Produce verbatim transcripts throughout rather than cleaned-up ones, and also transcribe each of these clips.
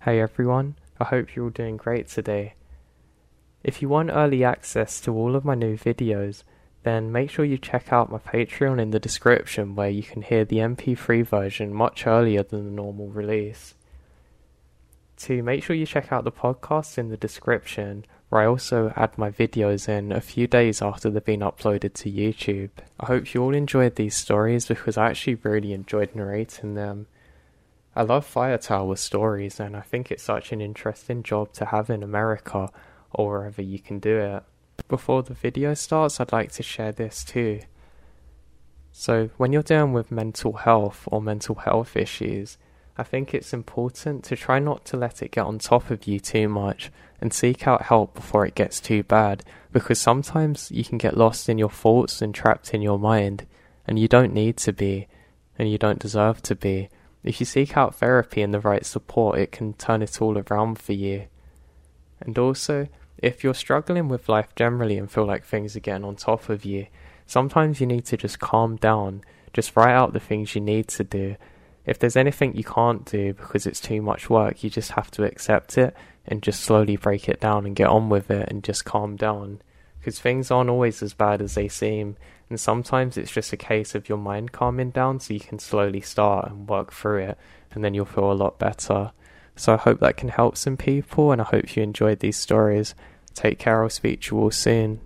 Hey everyone, I hope you're all doing great today. If you want early access to all of my new videos, then make sure you check out my Patreon in the description where you can hear the M P three version much earlier than the normal release. To make sure you check out the podcast in the description, where I also add my videos in a few days after they've been uploaded to YouTube. I hope you all enjoyed these stories because I actually really enjoyed narrating them. I love Fire Tower stories and I think it's such an interesting job to have in America or wherever you can do it. Before the video starts, I'd like to share this too. So when you're dealing with mental health or mental health issues, I think it's important to try not to let it get on top of you too much and seek out help before it gets too bad, because sometimes you can get lost in your thoughts and trapped in your mind, and you don't need to be, and you don't deserve to be. If you seek out therapy and the right support, it can turn it all around for you. And also, if you're struggling with life generally and feel like things are getting on top of you, sometimes you need to just calm down, just write out the things you need to do. If there's anything you can't do because it's too much work, you just have to accept it and just slowly break it down and get on with it and just calm down. Because things aren't always as bad as they seem, and sometimes it's just a case of your mind calming down so you can slowly start and work through it, and then you'll feel a lot better. So I hope that can help some people, and I hope you enjoyed these stories. Take care, I'll speak to you all soon.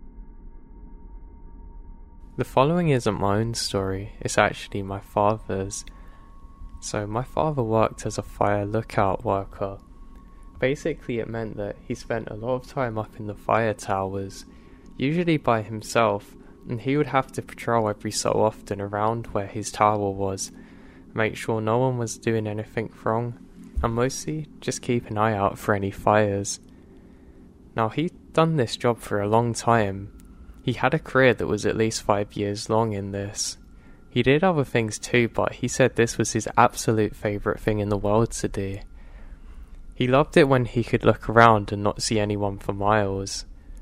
The following isn't my own story, it's actually my father's. So my father worked as a fire lookout worker. Basically it meant that he spent a lot of time up in the fire towers, usually by himself, and he would have to patrol every so often around where his tower was, make sure no one was doing anything wrong, and mostly just keep an eye out for any fires. Now he'd done this job for a long time. He had a career that was at least five years long in this. He did other things too, but he said this was his absolute favourite thing in the world to do. He loved it when he could look around and not see anyone for miles.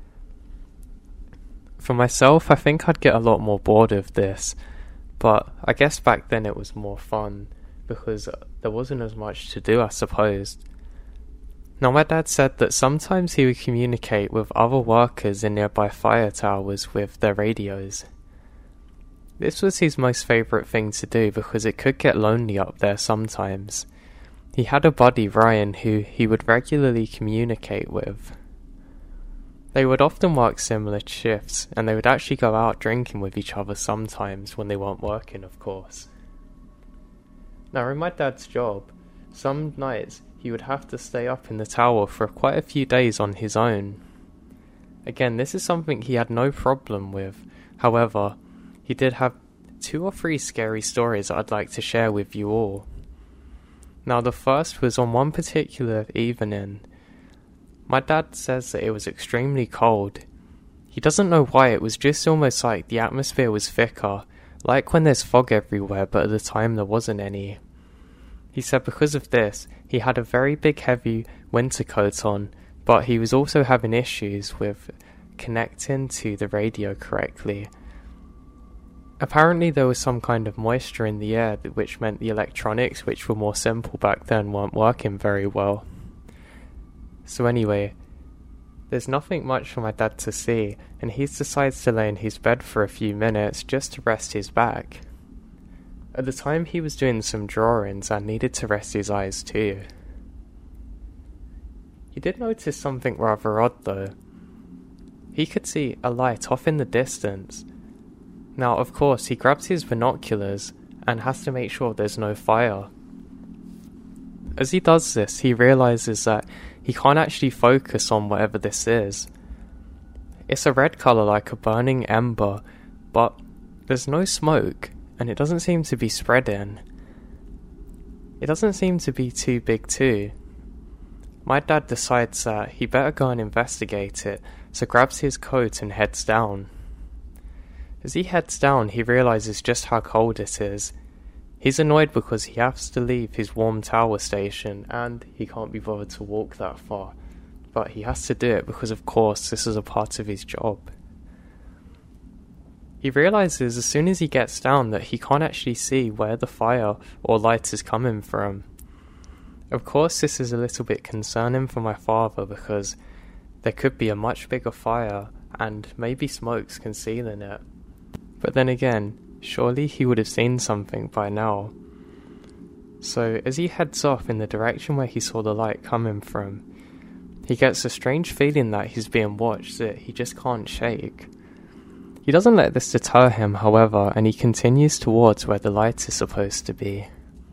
For myself, I think I'd get a lot more bored of this, but I guess back then it was more fun, because there wasn't as much to do, I suppose. Now my dad said that sometimes he would communicate with other workers in nearby fire towers with their radios. This was his most favourite thing to do because it could get lonely up there sometimes. He had a buddy, Ryan, who he would regularly communicate with. They would often work similar shifts, and they would actually go out drinking with each other sometimes when they weren't working, of course. Now in my dad's job, some nights he would have to stay up in the tower for quite a few days on his own. Again, this is something he had no problem with. However, he did have two or three scary stories that I'd like to share with you all. Now the first was on one particular evening. My dad says that it was extremely cold. He doesn't know why, it was just almost like the atmosphere was thicker, like when there's fog everywhere, but at the time there wasn't any. He said because of this, he had a very big heavy winter coat on, but he was also having issues with connecting to the radio correctly. Apparently there was some kind of moisture in the air, which meant the electronics, which were more simple back then, weren't working very well. So anyway, there's nothing much for my dad to see, and he decides to lay in his bed for a few minutes just to rest his back. At the time he was doing some drawings and needed to rest his eyes too. He did notice something rather odd though. He could see a light off in the distance. Now, of course, he grabs his binoculars and has to make sure there's no fire. As he does this, he realizes that he can't actually focus on whatever this is. It's a red color like a burning ember, but there's no smoke, and it doesn't seem to be spreading. It doesn't seem to be too big too. My dad decides that he better go and investigate it, so grabs his coat and heads down. As he heads down, he realizes just how cold it is. He's annoyed because he has to leave his warm tower station and he can't be bothered to walk that far. But he has to do it because, of course, this is a part of his job. He realizes as soon as he gets down that he can't actually see where the fire or light is coming from. Of course, this is a little bit concerning for my father because there could be a much bigger fire and maybe smoke's concealing it. But then again, surely he would have seen something by now. So as he heads off in the direction where he saw the light coming from, he gets a strange feeling that he's being watched that he just can't shake. He doesn't let this deter him, however, and he continues towards where the light is supposed to be.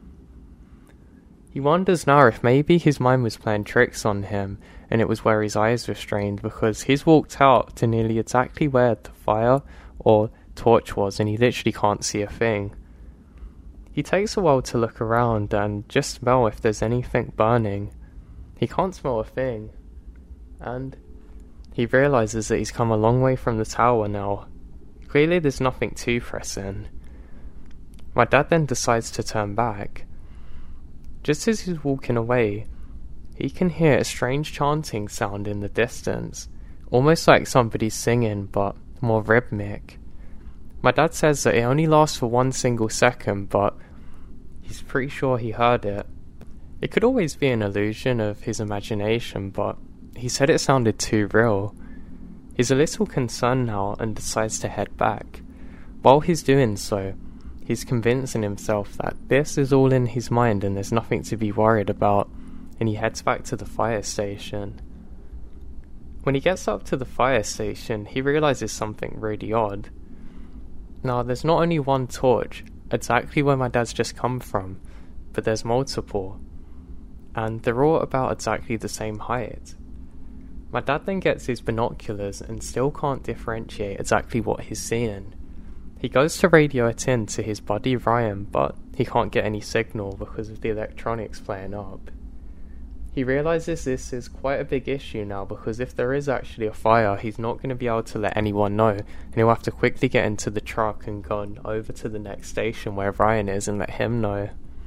He wonders now if maybe his mind was playing tricks on him and it was where his eyes were strained, because he's walked out to nearly exactly where the fire or torch was and he literally can't see a thing. He takes a while to look around and just smell if there's anything burning. He can't smell a thing, and he realises that he's come a long way from the tower now. Clearly there's nothing too pressing. My dad then decides to turn back. Just as he's walking away, he can hear a strange chanting sound in the distance, almost like somebody's singing but more rhythmic. My dad says that it only lasts for one single second, but he's pretty sure he heard it. It could always be an illusion of his imagination, but he said it sounded too real. He's a little concerned now and decides to head back. While he's doing so, he's convincing himself that this is all in his mind and there's nothing to be worried about, and he heads back to the fire station. When he gets up to the fire station, he realises something really odd. Now, there's not only one torch, exactly where my dad's just come from, but there's multiple, and they're all about exactly the same height. My dad then gets his binoculars and still can't differentiate exactly what he's seeing. He goes to radio it in to his buddy Ryan, but he can't get any signal because of the electronics playing up. He realises this is quite a big issue now, because if there is actually a fire, he's not going to be able to let anyone know, and he'll have to quickly get into the truck and go over to the next station where Ryan is and let him know.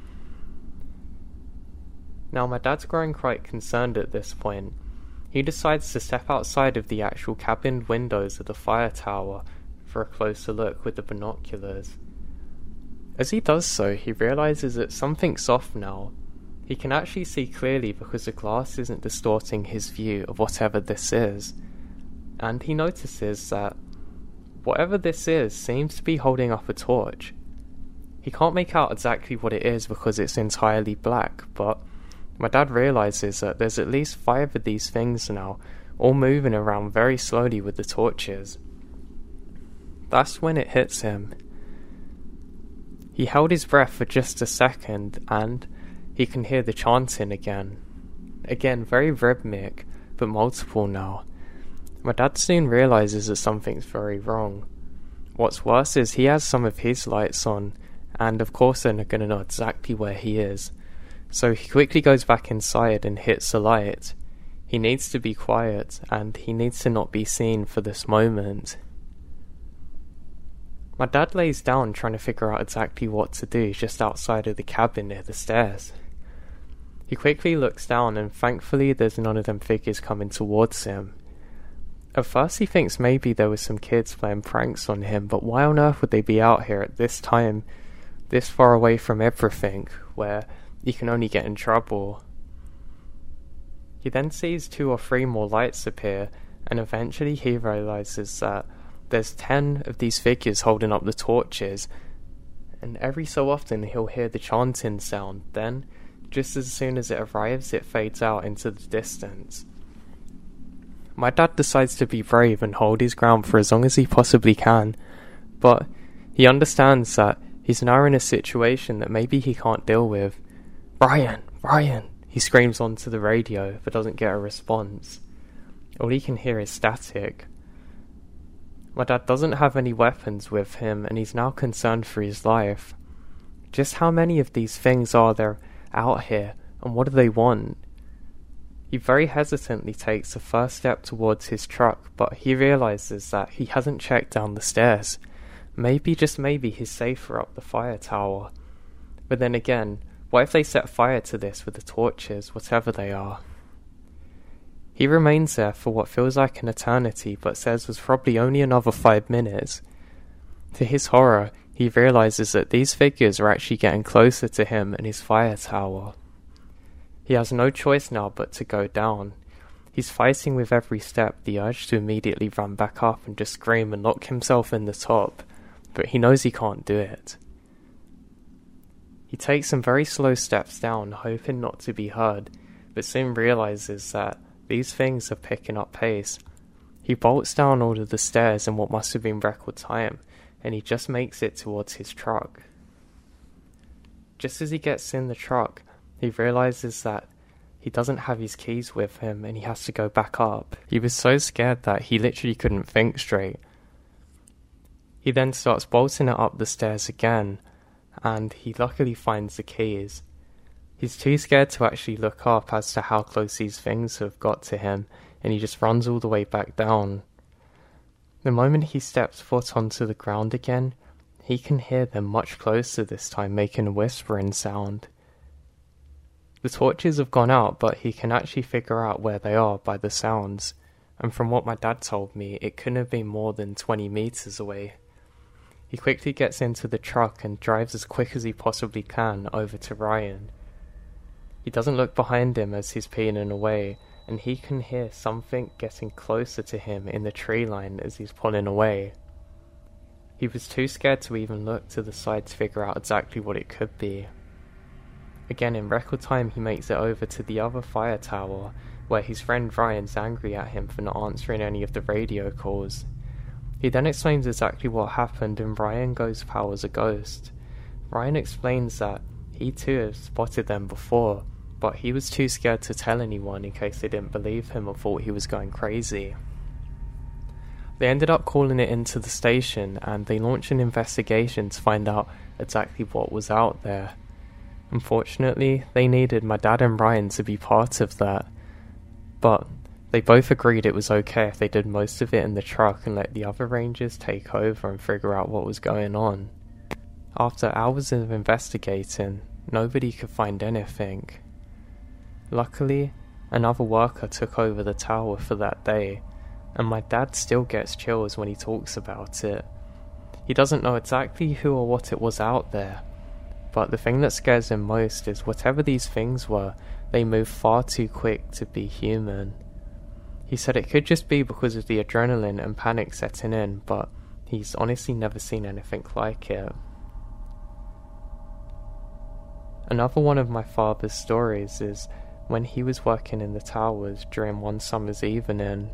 Now, my dad's growing quite concerned at this point. He decides to step outside of the actual cabin windows of the fire tower for a closer look with the binoculars. As he does so, he realises that something's off now. He can actually see clearly because the glass isn't distorting his view of whatever this is, and he notices that whatever this is seems to be holding up a torch. He can't make out exactly what it is because it's entirely black, but my dad realises that there's at least five of these things now, all moving around very slowly with the torches. That's when it hits him. He held his breath for just a second, and he can hear the chanting again. Again, very rhythmic, but multiple now. My dad soon realises that something's very wrong. What's worse is he has some of his lights on, and of course they're not going to know exactly where he is. So he quickly goes back inside and hits the light. He needs to be quiet, and he needs to not be seen for this moment. My dad lays down trying to figure out exactly what to do just outside of the cabin near the stairs. He quickly looks down and thankfully there's none of them figures coming towards him. At first he thinks maybe there was some kids playing pranks on him, but why on earth would they be out here at this time, this far away from everything, where you can only get in trouble? He then sees two or three more lights appear, and eventually he realises that there's ten of these figures holding up the torches, and every so often he'll hear the chanting sound. Then, just as soon as it arrives, it fades out into the distance. My dad decides to be brave and hold his ground for as long as he possibly can, but he understands that he's now in a situation that maybe he can't deal with. "Ryan! Ryan!" he screams onto the radio, but doesn't get a response. All he can hear is static. My dad doesn't have any weapons with him, and he's now concerned for his life. Just how many of these things are there out here, and what do they want? He very hesitantly takes the first step towards his truck, but he realises that he hasn't checked down the stairs. Maybe, just maybe, he's safer up the fire tower. But then again, what if they set fire to this with the torches, whatever they are? He remains there for what feels like an eternity, but says was probably only another five minutes. To his horror, he realises that these figures are actually getting closer to him and his fire tower. He has no choice now but to go down. He's fighting with every step the urge to immediately run back up and just scream and knock himself in the top, but he knows he can't do it. He takes some very slow steps down, hoping not to be heard, but soon realizes that these things are picking up pace. He bolts down all of the stairs in what must have been record time, and he just makes it towards his truck. Just as he gets in the truck, he realizes that he doesn't have his keys with him and he has to go back up. He was so scared that he literally couldn't think straight. He then starts bolting it up the stairs again, and he luckily finds the keys. He's too scared to actually look up as to how close these things have got to him, and he just runs all the way back down. The moment he steps foot onto the ground again, he can hear them much closer this time, making a whispering sound. The torches have gone out, but he can actually figure out where they are by the sounds, and from what my dad told me, it couldn't have been more than twenty meters away. He quickly gets into the truck and drives as quick as he possibly can over to Ryan. He doesn't look behind him as he's peeling away, and he can hear something getting closer to him in the tree line as he's pulling away. He was too scared to even look to the side to figure out exactly what it could be. Again, in record time, he makes it over to the other fire tower, where his friend Ryan's angry at him for not answering any of the radio calls. He then explains exactly what happened, and Ryan goes pale as a ghost. Ryan explains that he too has spotted them before, but he was too scared to tell anyone in case they didn't believe him or thought he was going crazy. They ended up calling it into the station, and they launched an investigation to find out exactly what was out there. Unfortunately, they needed my dad and Ryan to be part of that, but they both agreed it was okay if they did most of it in the truck and let the other rangers take over and figure out what was going on. After hours of investigating, nobody could find anything. Luckily, another worker took over the tower for that day, and my dad still gets chills when he talks about it. He doesn't know exactly who or what it was out there, but the thing that scares him most is whatever these things were, they move far too quick to be human. He said it could just be because of the adrenaline and panic setting in, but he's honestly never seen anything like it. Another one of my father's stories is when he was working in the towers during one summer's evening.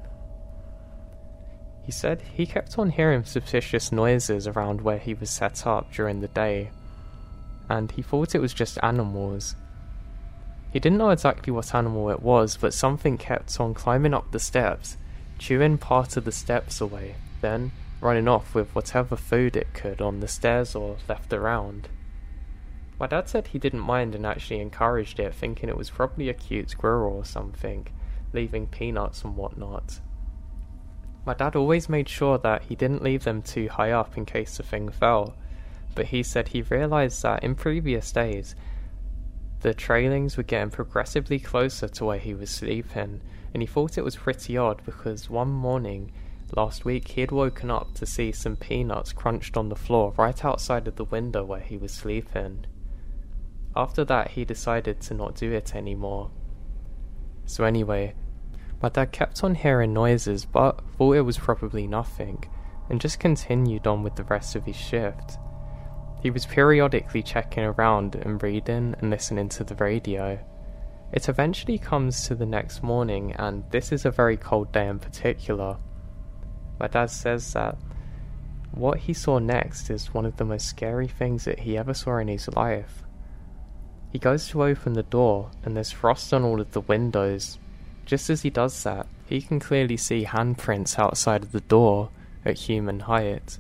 He said he kept on hearing suspicious noises around where he was set up during the day, and he thought it was just animals. He didn't know exactly what animal it was, but something kept on climbing up the steps, chewing part of the steps away, then running off with whatever food it could on the stairs or left around. My dad said he didn't mind and actually encouraged it, thinking it was probably a cute squirrel or something, leaving peanuts and whatnot. My dad always made sure that he didn't leave them too high up in case the thing fell, but he said he realised that in previous days, the trailings were getting progressively closer to where he was sleeping, and he thought it was pretty odd because one morning last week he had woken up to see some peanuts crunched on the floor right outside of the window where he was sleeping. After that, he decided to not do it anymore. So anyway, my dad kept on hearing noises but thought it was probably nothing, and just continued on with the rest of his shift. He was periodically checking around and reading and listening to the radio. It eventually comes to the next morning, and this is a very cold day in particular. My dad says that what he saw next is one of the most scary things that he ever saw in his life. He goes to open the door, and there's frost on all of the windows. Just as he does that, he can clearly see handprints outside of the door at human height.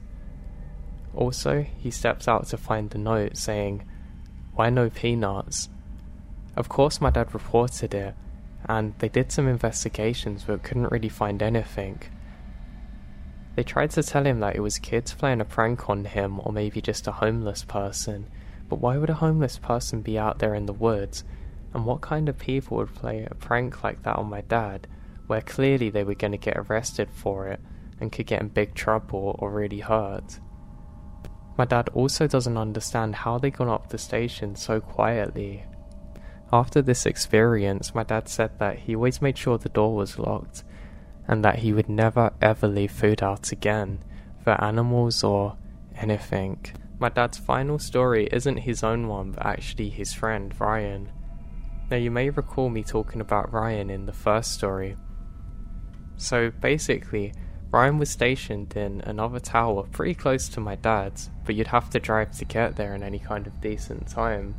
Also, he steps out to find a note saying, "Why no peanuts?" Of course my dad reported it, and they did some investigations but couldn't really find anything. They tried to tell him that it was kids playing a prank on him or maybe just a homeless person, but why would a homeless person be out there in the woods, and what kind of people would play a prank like that on my dad, where clearly they were going to get arrested for it and could get in big trouble or really hurt? My dad also doesn't understand how they got up the station so quietly. After this experience, my dad said that he always made sure the door was locked, and that he would never ever leave food out again, for animals or anything. My dad's final story isn't his own one, but actually his friend, Ryan. Now you may recall me talking about Ryan in the first story. So basically, Ryan was stationed in another tower pretty close to my dad's, but you'd have to drive to get there in any kind of decent time.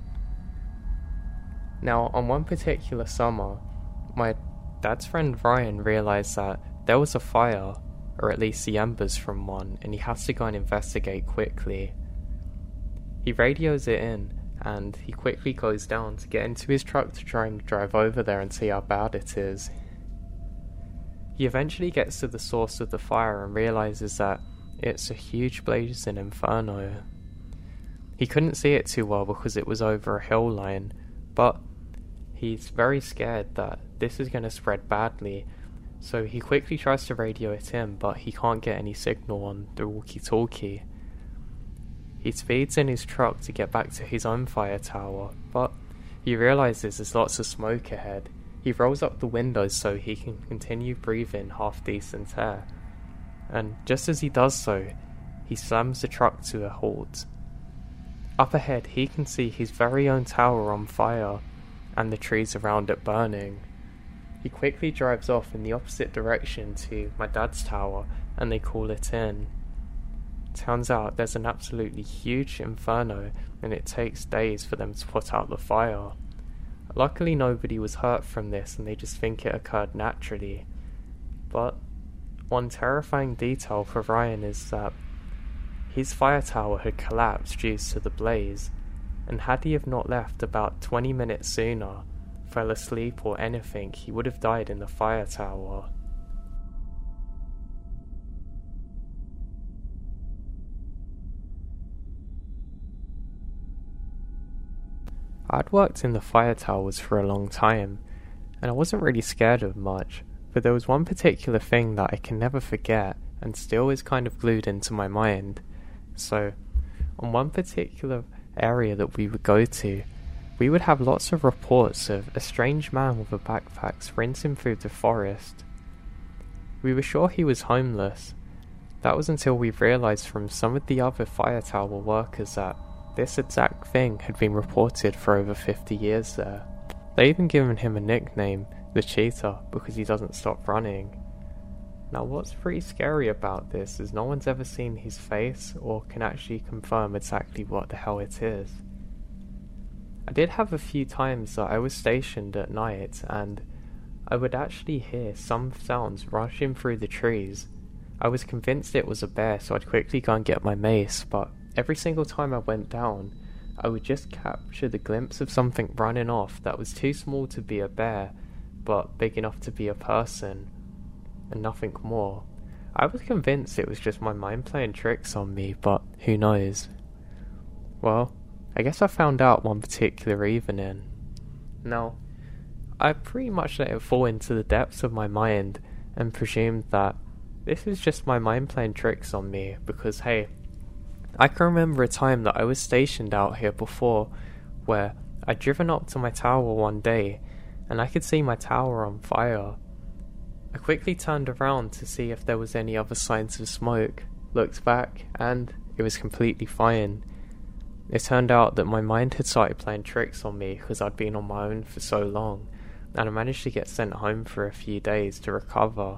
Now, on one particular summer, my dad's friend Ryan realised that there was a fire, or at least the embers from one, and he has to go and investigate quickly. He radios it in, and he quickly goes down to get into his truck to try and drive over there and see how bad it is. He eventually gets to the source of the fire and realises that it's a huge blazing inferno. He couldn't see it too well because it was over a hill line, but he's very scared that this is going to spread badly, so he quickly tries to radio it in, but he can't get any signal on the walkie-talkie. He speeds in his truck to get back to his own fire tower, but he realises there's lots of smoke ahead. He rolls up the windows so he can continue breathing half-decent air, and just as he does so, he slams the truck to a halt. Up ahead he can see his very own tower on fire, and the trees around it burning. He quickly drives off in the opposite direction to my dad's tower, and they call it in. Turns out there's an absolutely huge inferno, and it takes days for them to put out the fire. Luckily nobody was hurt from this, and they just think it occurred naturally. But one terrifying detail for Ryan is that his fire tower had collapsed due to the blaze, and had he have not left about twenty minutes sooner, fell asleep or anything, he would have died in the fire tower. I'd worked in the fire towers for a long time, and I wasn't really scared of much, but there was one particular thing that I can never forget and still is kind of glued into my mind. So, on one particular area that we would go to, we would have lots of reports of a strange man with a backpack sprinting through the forest. We were sure he was homeless. That was until we realised from some of the other fire tower workers that this exact thing had been reported for over fifty years there. They even given him a nickname, the Cheetah, because he doesn't stop running. Now what's pretty scary about this is no one's ever seen his face or can actually confirm exactly what the hell it is. I did have a few times that I was stationed at night and I would actually hear some sounds rushing through the trees. I was convinced it was a bear, so I'd quickly go and get my mace, but every single time I went down, I would just capture the glimpse of something running off that was too small to be a bear, but big enough to be a person, and nothing more. I was convinced it was just my mind playing tricks on me, but who knows. Well, I guess I found out one particular evening. Now, I pretty much let it fall into the depths of my mind and presumed that this is just my mind playing tricks on me, because hey, I can remember a time that I was stationed out here before where I'd driven up to my tower one day and I could see my tower on fire. I quickly turned around to see if there was any other signs of smoke, looked back, and it was completely fine. It turned out that my mind had started playing tricks on me because I'd been on my own for so long, and I managed to get sent home for a few days to recover.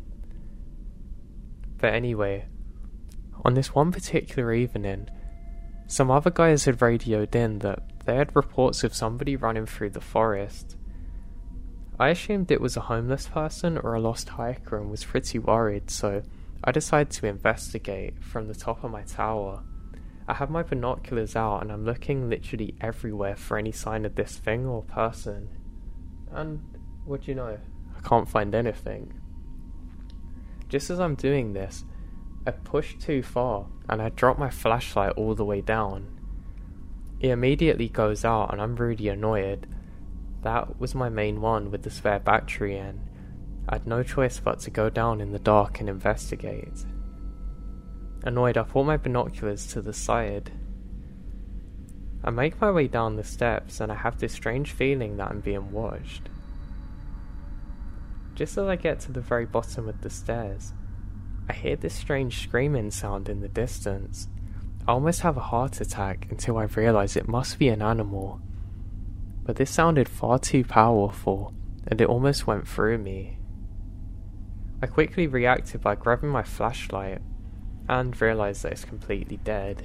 But anyway, on this one particular evening, some other guys had radioed in that they had reports of somebody running through the forest. I assumed it was a homeless person or a lost hiker and was pretty worried, so I decided to investigate from the top of my tower. I have my binoculars out and I'm looking literally everywhere for any sign of this thing or person. And what do you know? I can't find anything. Just as I'm doing this, I pushed too far and I dropped my flashlight all the way down. It immediately goes out and I'm really annoyed. That was my main one with the spare battery in. I had no choice but to go down in the dark and investigate. Annoyed, I pulled my binoculars to the side. I make my way down the steps and I have this strange feeling that I'm being watched. Just as I get to the very bottom of the stairs, I hear this strange screaming sound in the distance. I almost have a heart attack until I realise it must be an animal. But this sounded far too powerful, and it almost went through me. I quickly reacted by grabbing my flashlight, and realised that it's completely dead.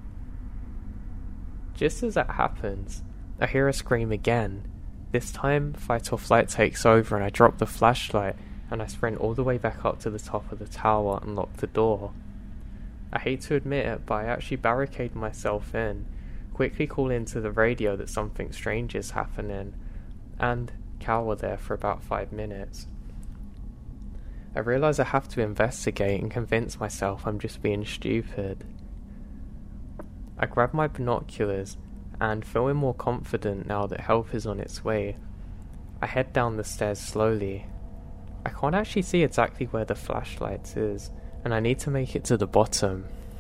Just as that happens, I hear a scream again. This time, fight or flight takes over and I drop the flashlight and I sprint all the way back up to the top of the tower and lock the door. I hate to admit it, but I actually barricade myself in, quickly call into the radio that something strange is happening, and cower there for about five minutes. I realise I have to investigate and convince myself I'm just being stupid. I grab my binoculars and, feeling more confident now that help is on its way, I head down the stairs slowly. I can't actually see exactly where the flashlight is, and I need to make it to the bottom.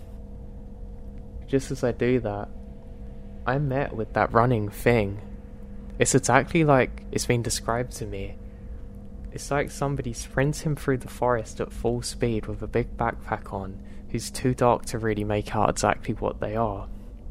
Just as I do that, I'm met with that running thing. It's exactly like it's been described to me. It's like somebody sprinting through the forest at full speed with a big backpack on, who's too dark to really make out exactly what they are.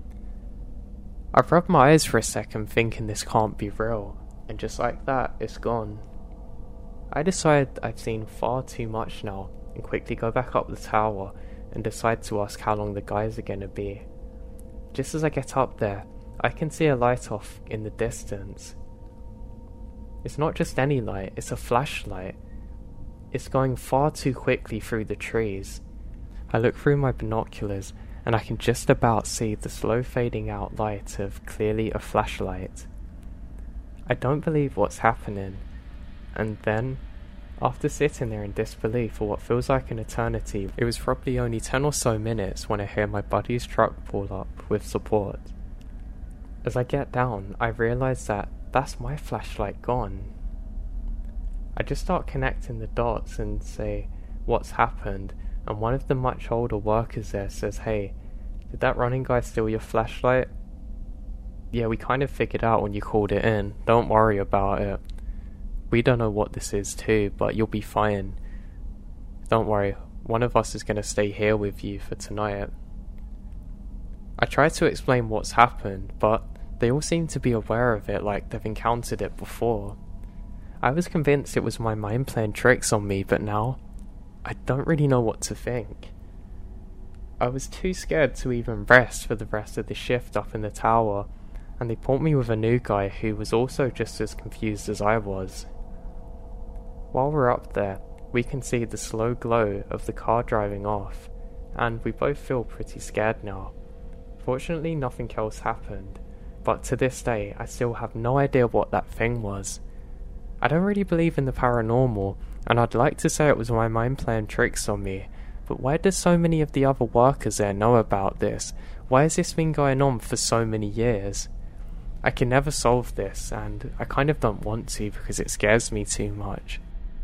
I rub my eyes for a second thinking this can't be real, and just like that, it's gone. I decide I've seen far too much now, and quickly go back up the tower, and decide to ask how long the guys are gonna be. Just as I get up there, I can see a light off in the distance. It's not just any light, it's a flashlight. It's going far too quickly through the trees. I look through my binoculars, and I can just about see the slow fading out light of clearly a flashlight. I don't believe what's happening, and then, after sitting there in disbelief for what feels like an eternity, it was probably only ten or so minutes when I hear my buddy's truck pull up with support. As I get down, I realise that that's my flashlight gone. I just start connecting the dots and say what's happened, and one of the much older workers there says, "Hey, did that running guy steal your flashlight? Yeah, we kind of figured out when you called it in. Don't worry about it. We don't know what this is too, but you'll be fine. Don't worry, one of us is going to stay here with you for tonight." I try to explain what's happened, but they all seem to be aware of it like they've encountered it before. I was convinced it was my mind playing tricks on me, but now I don't really know what to think. I was too scared to even rest for the rest of the shift up in the tower, and they put me with a new guy who was also just as confused as I was. While we're up there, we can see the slow glow of the car driving off, and we both feel pretty scared now. Fortunately, nothing else happened, but to this day, I still have no idea what that thing was. I don't really believe in the paranormal, and I'd like to say it was my mind playing tricks on me, but why do so many of the other workers there know about this? Why has this been going on for so many years? I can never solve this, and I kind of don't want to because it scares me too much.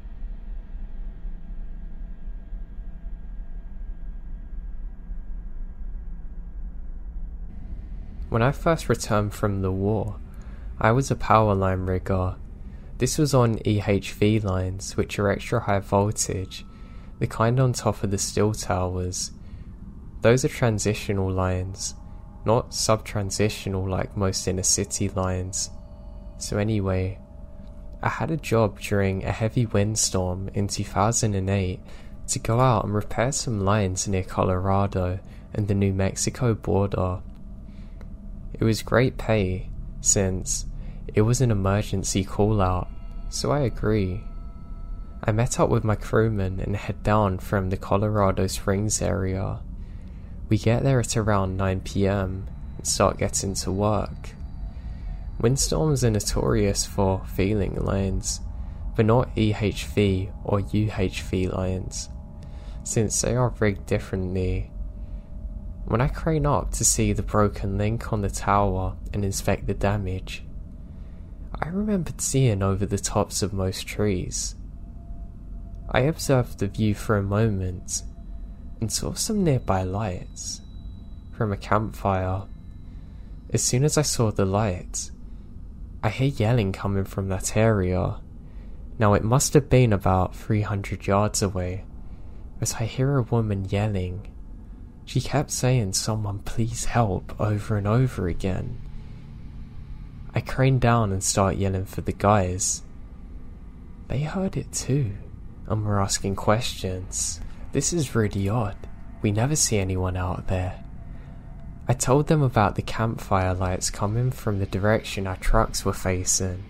When I first returned from the war, I was a power line rigger. This was on E H V lines, which are extra high voltage, the kind on top of the steel towers. Those are transitional lines, not sub-transitional like most inner city lines. So anyway, I had a job during a heavy windstorm in two thousand eight to go out and repair some lines near Colorado and the New Mexico border. It was great pay, since it was an emergency call-out, so I agree. I met up with my crewman and head down from the Colorado Springs area. We get there at around nine p.m. and start getting to work. Windstorms are notorious for failing lines, but not E H V or U H V lines, since they are rigged differently. When I crane up to see the broken link on the tower and inspect the damage, I remembered seeing over the tops of most trees. I observed the view for a moment and saw some nearby lights from a campfire. As soon as I saw the lights, I hear yelling coming from that area. Now it must have been about three hundred yards away, as I hear a woman yelling. She kept saying, "Someone please help," over and over again. I crane down and start yelling for the guys. They heard it too, and were asking questions. This is really odd. We never see anyone out there. I told them about the campfire lights coming from the direction our trucks were facing.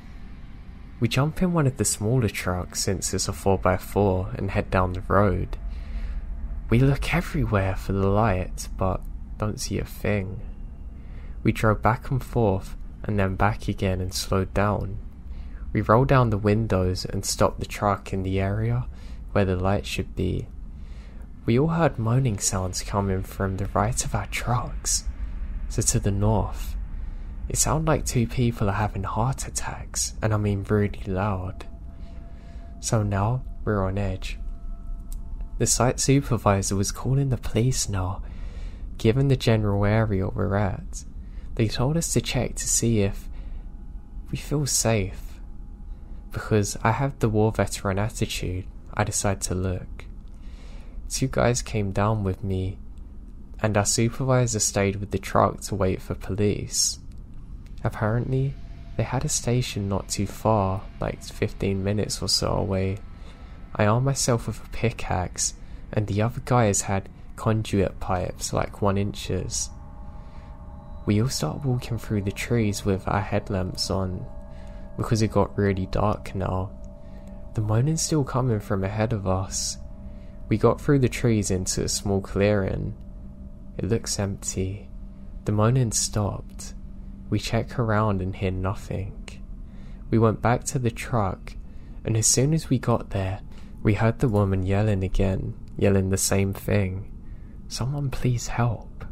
We jump in one of the smaller trucks, since it's a four by four, and head down the road. We look everywhere for the lights, but don't see a thing. We drove back and forth, and then back again and slowed down. We rolled down the windows and stopped the truck in the area where the light should be. We all heard moaning sounds coming from the right of our trucks, so to the north. It sounded like two people are having heart attacks, and I mean really loud. So now we're on edge. The site supervisor was calling the police now. Given the general area we're at, they told us to check to see if we feel safe. Because I have the war veteran attitude, I decided to look. Two guys came down with me, and our supervisor stayed with the truck to wait for police. Apparently, they had a station not too far, like fifteen minutes or so away. I armed myself with a pickaxe, and the other guys had conduit pipes like one inches. We all started walking through the trees with our headlamps on, because it got really dark now. The moaning's still coming from ahead of us. We got through the trees into a small clearing. It looks empty. The moaning stopped. We check around and hear nothing. We went back to the truck, and as soon as we got there, we heard the woman yelling again, yelling the same thing. "Someone please help."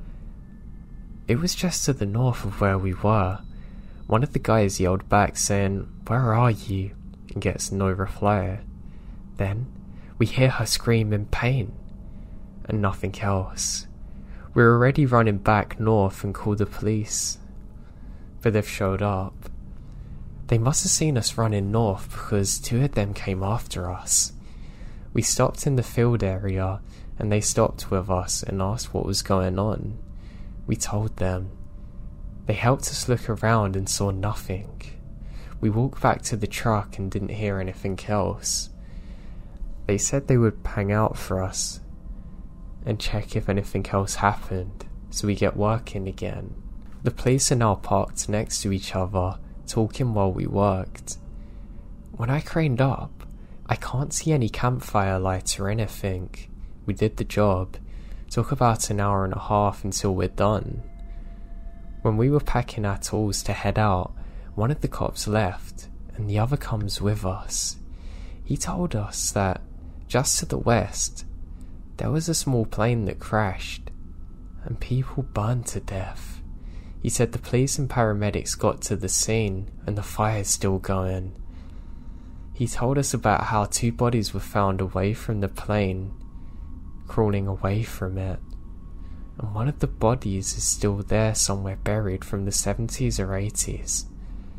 It was just to the north of where we were. One of the guys yelled back saying, "Where are you?" and gets no reply. Then we hear her scream in pain, and nothing else. We're already running back north and call the police, but they've showed up. They must have seen us running north because two of them came after us. We stopped in the field area, and they stopped with us and asked what was going on. We told them. They helped us look around and saw nothing. We walked back to the truck and didn't hear anything else. They said they would hang out for us and check if anything else happened, so we get working again. The police are now parked next to each other, talking while we worked. When I craned up, I can't see any campfire lights or anything. We did the job. Took about an hour and a half until we're done. When we were packing our tools to head out, one of the cops left, and the other comes with us. He told us that, just to the west, there was a small plane that crashed, and people burned to death. He said the police and paramedics got to the scene, and the fire's still going. He told us about how two bodies were found away from the plane, crawling away from it. And one of the bodies is still there somewhere buried from the seventies or eighties.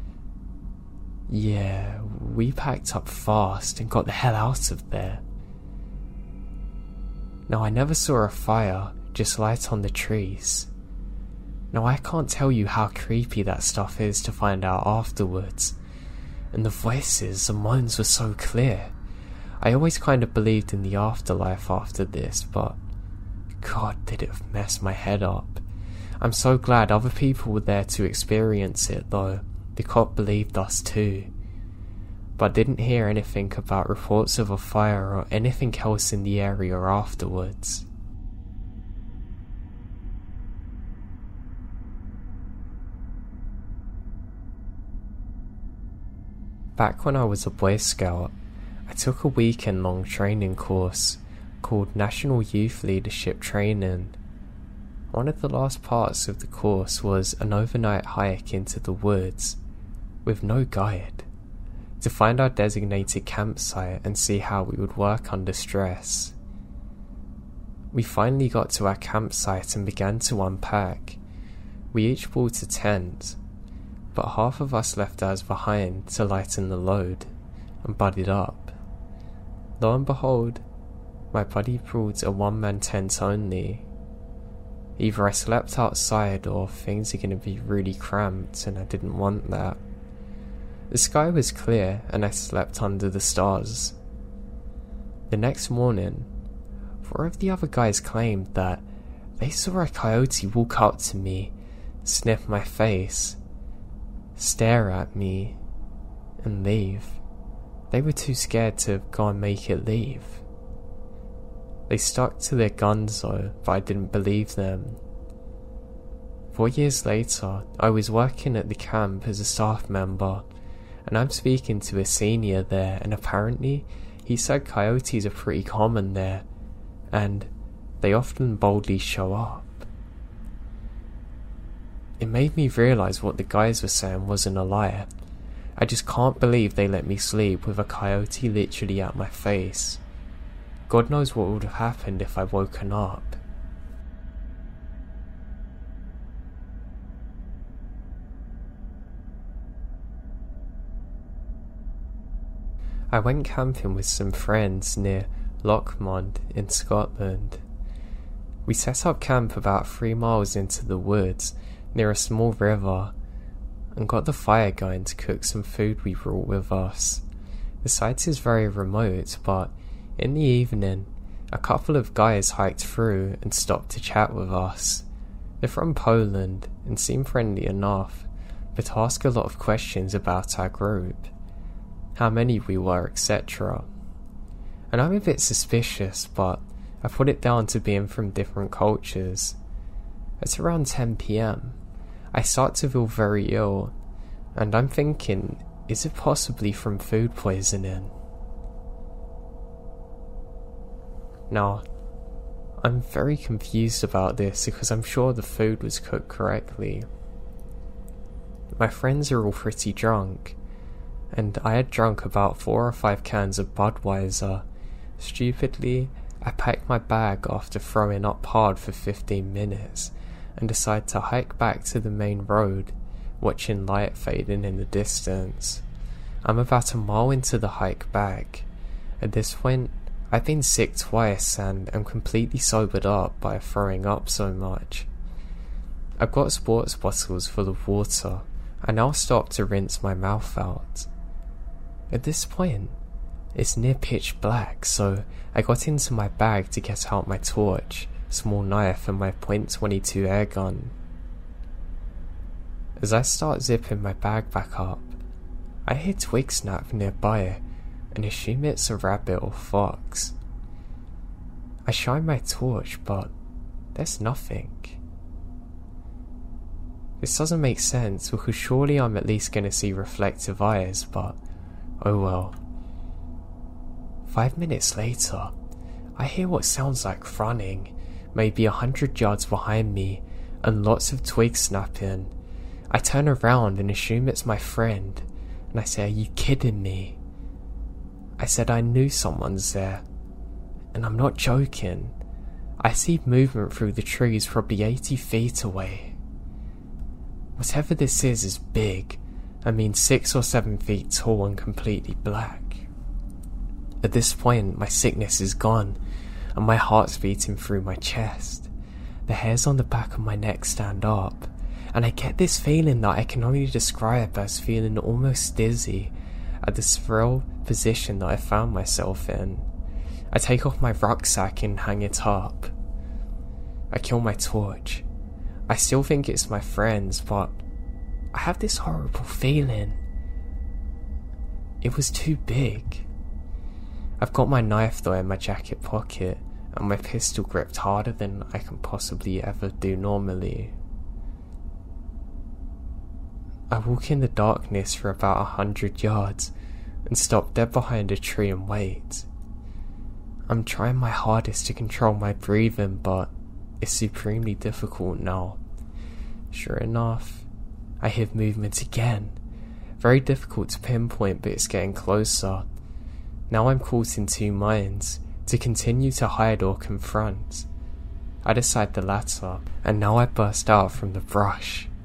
Yeah, we packed up fast and got the hell out of there. Now I never saw a fire, just light on the trees. Now I can't tell you how creepy that stuff is to find out afterwards. And the voices and moans were so clear. I always kind of believed in the afterlife after this, but God, did it mess my head up. I'm so glad other people were there to experience it though. The cop believed us too. But didn't hear anything about reports of a fire or anything else in the area afterwards. Back when I was a Boy Scout, I took a weekend-long training course called National Youth Leadership Training. One of the last parts of the course was an overnight hike into the woods, with no guide, to find our designated campsite and see how we would work under stress. We finally got to our campsite and began to unpack. We each bought a tent, but half of us left ours behind to lighten the load and buddied up. Lo and behold, my buddy brought a one-man tent only. Either I slept outside or things are going to be really cramped and I didn't want that. The sky was clear and I slept under the stars. The next morning, four of the other guys claimed that they saw a coyote walk up to me, sniff my face, stare at me, and leave. They were too scared to go and make it leave. They stuck to their guns though, but I didn't believe them. Four years later, I was working at the camp as a staff member, and I'm speaking to a senior there, and apparently he said coyotes are pretty common there, and they often boldly show up. It made me realise what the guys were saying wasn't a lie. I just can't believe they let me sleep with a coyote literally at my face. God knows what would have happened if I'd woken up. I went camping with some friends near Lochmond in Scotland. We set up camp about three miles into the woods near a small river and got the fire going to cook some food we brought with us. The site is very remote, but in the evening, a couple of guys hiked through and stopped to chat with us. They're from Poland and seem friendly enough, but ask a lot of questions about our group, how many we were, et cetera. And I'm a bit suspicious, but I put it down to being from different cultures. It's around ten p m. I start to feel very ill, and I'm thinking, is it possibly from food poisoning? Now, I'm very confused about this because I'm sure the food was cooked correctly. My friends are all pretty drunk, and I had drunk about four or five cans of Budweiser. Stupidly, I packed my bag after throwing up hard for fifteen minutes and decided to hike back to the main road, watching light fading in the distance. I'm about a mile into the hike back. At this point, I've been sick twice and am completely sobered up by throwing up so much. I've got sports bottles full of water. I now stop to rinse my mouth out. At this point, it's near pitch black, so I got into my bag to get out my torch, small knife and my point two two air gun. As I start zipping my bag back up, I hear twig snap nearby and assume it's a rabbit or fox. I shine my torch, but there's nothing. This doesn't make sense because surely I'm at least going to see reflective eyes, but oh well. Five minutes later, I hear what sounds like running, maybe a hundred yards behind me, and lots of twigs snapping. I turn around and assume it's my friend, and I say, "Are you kidding me?" I said I knew someone's there, and I'm not joking. I see movement through the trees probably eighty feet away. Whatever this is is big, I mean six or seven feet tall and completely black. At this point, my sickness is gone, and my heart's beating through my chest. The hairs on the back of my neck stand up, and I get this feeling that I can only describe as feeling almost dizzy at the surreal position that I found myself in. I take off my rucksack and hang it up. I kill my torch. I still think it's my friends, but I have this horrible feeling. It was too big. I've got my knife though in my jacket pocket, and my pistol gripped harder than I can possibly ever do normally. I walk in the darkness for about a hundred yards, and stop dead behind a tree and wait. I'm trying my hardest to control my breathing, but it's supremely difficult now. Sure enough, I hear movement again. Very difficult to pinpoint, but it's getting closer. Now I'm caught in two minds, to continue to hide or confront. I decide the latter, and now I burst out from the brush.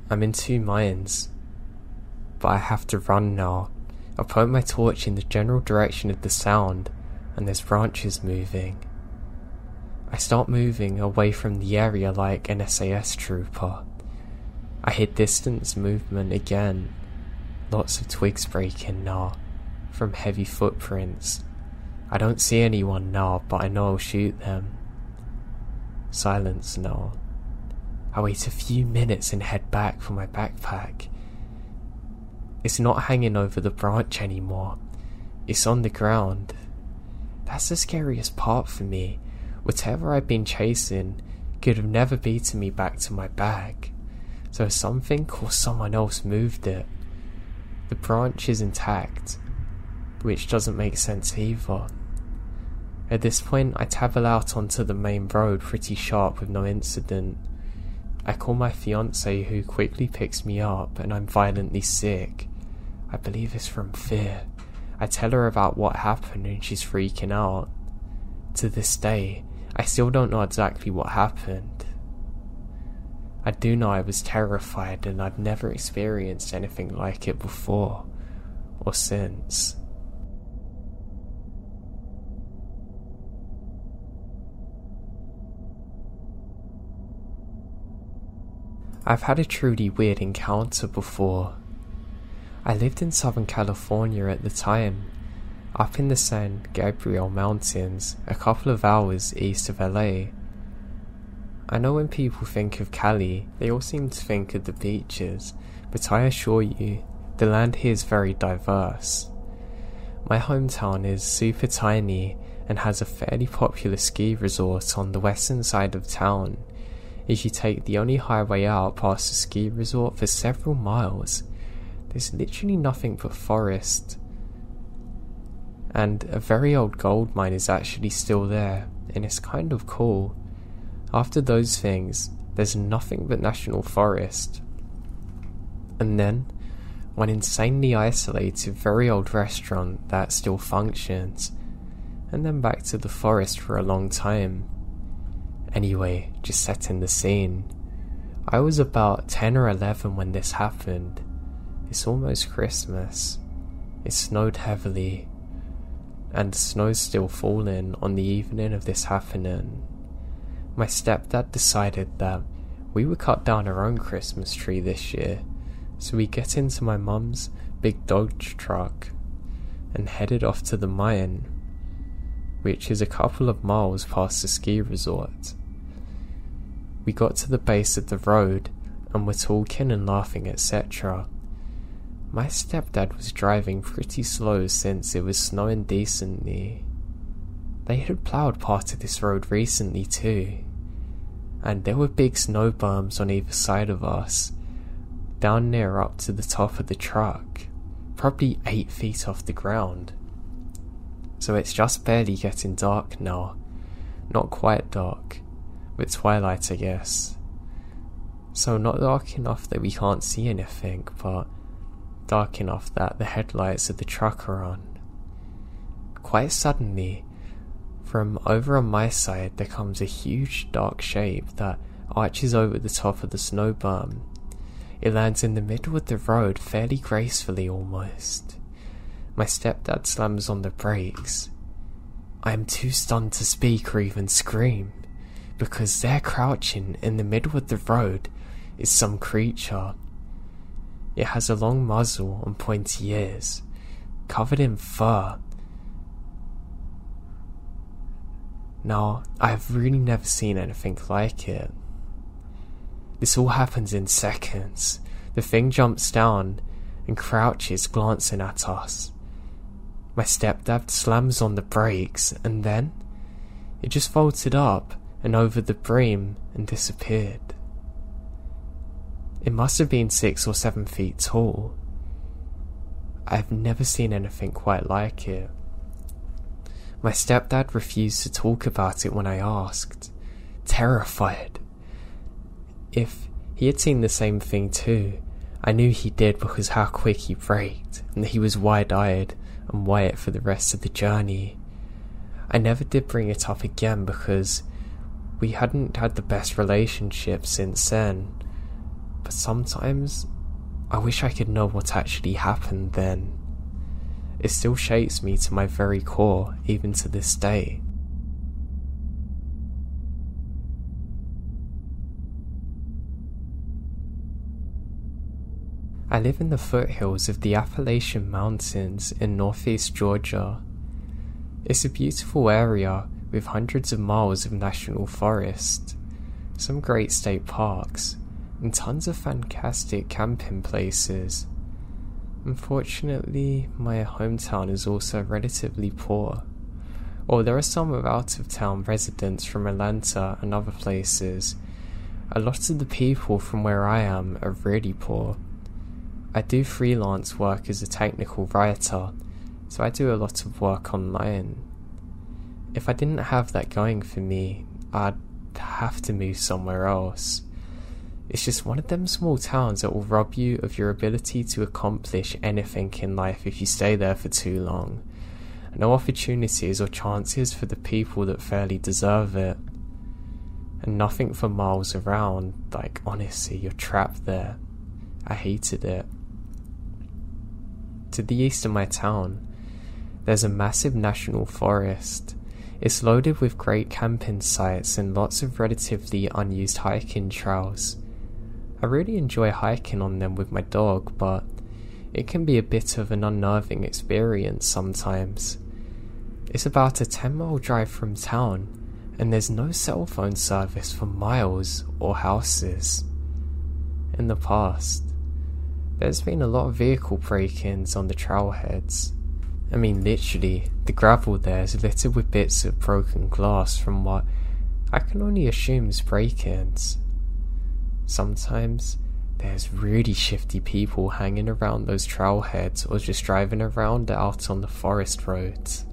I'm in two minds, but I have to run now. I point my torch in the general direction of the sound, and there's branches moving. I start moving away from the area like an S A S trooper. I hear distance movement again. Lots of twigs breaking now, from heavy footprints. I don't see anyone now, but I know I'll shoot them. Silence now. I wait a few minutes and head back for my backpack. It's not hanging over the branch anymore. It's on the ground. That's the scariest part for me. Whatever I've been chasing could have never beaten me back to my bag. So something or someone else moved it. The branch is intact, which doesn't make sense either. At this point, I travel out onto the main road pretty sharp with no incident. I call my fiance, who quickly picks me up, and I'm violently sick. I believe it's from fear. I tell her about what happened and she's freaking out. To this day, I still don't know exactly what happened. I do know I was terrified and I've never experienced anything like it before or since. I've had a truly weird encounter before. I lived in Southern California at the time, up in the San Gabriel Mountains, a couple of hours east of L A. I know when people think of Cali, they all seem to think of the beaches, but I assure you, the land here is very diverse. My hometown is super tiny and has a fairly popular ski resort on the western side of town. If you take the only highway out past the ski resort for several miles, there's literally nothing but forest. And a very old gold mine is actually still there, and it's kind of cool. After those things, there's nothing but national forest. And then, one insanely isolated, very old restaurant that still functions, and then back to the forest for a long time. Anyway, just setting the scene. I was about ten or eleven when this happened. It's almost Christmas. It snowed heavily, and the snow's still falling on the evening of this happening. My stepdad decided that we would cut down our own Christmas tree this year, so we get into my mum's big Dodge truck and headed off to the mine, which is a couple of miles past the ski resort. We got to the base of the road and were talking and laughing, et cetera. My stepdad was driving pretty slow since it was snowing decently. They had ploughed part of this road recently too, and there were big snow berms on either side of us, down near up to the top of the truck, probably eight feet off the ground. So it's just barely getting dark now. Not quite dark, but twilight, I guess. So not dark enough that we can't see anything, but dark enough that the headlights of the truck are on. Quite suddenly, from over on my side, there comes a huge dark shape that arches over the top of the snow berm. It lands in the middle of the road fairly gracefully almost. My stepdad slams on the brakes. I am too stunned to speak or even scream, because there crouching in the middle of the road is some creature. It has a long muzzle and pointy ears, covered in fur. Now, I have really never seen anything like it. This all happens in seconds. The thing jumps down and crouches, glancing at us. My stepdad slams on the brakes, and then it just vaulted up and over the beam and disappeared. It must have been six or seven feet tall. I have never seen anything quite like it. My stepdad refused to talk about it when I asked, terrified. If he had seen the same thing too, I knew he did because how quick he braked, and that he was wide-eyed and white for the rest of the journey. I never did bring it up again because we hadn't had the best relationship since then, But sometimes, I wish I could know what actually happened then. It still shakes me to my very core, even to this day. I live in the foothills of the Appalachian Mountains in northeast Georgia. It's a beautiful area with hundreds of miles of national forest, some great state parks, and tons of fantastic camping places. Unfortunately, my hometown is also relatively poor. Or there are some of out-of-town residents from Atlanta and other places. A lot of the people from where I am are really poor. I do freelance work as a technical writer, so I do a lot of work online. If I didn't have that going for me, I'd have to move somewhere else. It's just one of them small towns that will rob you of your ability to accomplish anything in life if you stay there for too long. No opportunities or chances for the people that fairly deserve it. And nothing for miles around. Like, honestly, you're trapped there. I hated it. To the east of my town, there's a massive national forest. It's loaded with great camping sites and lots of relatively unused hiking trails. I really enjoy hiking on them with my dog, but it can be a bit of an unnerving experience sometimes. It's about a ten mile drive from town, and there's no cell phone service for miles or houses. In the past, there's been a lot of vehicle break-ins on the trailheads. I mean, literally, the gravel there is littered with bits of broken glass from what I can only assume is break-ins. Sometimes, there's really shifty people hanging around those trailheads or just driving around out on the forest roads.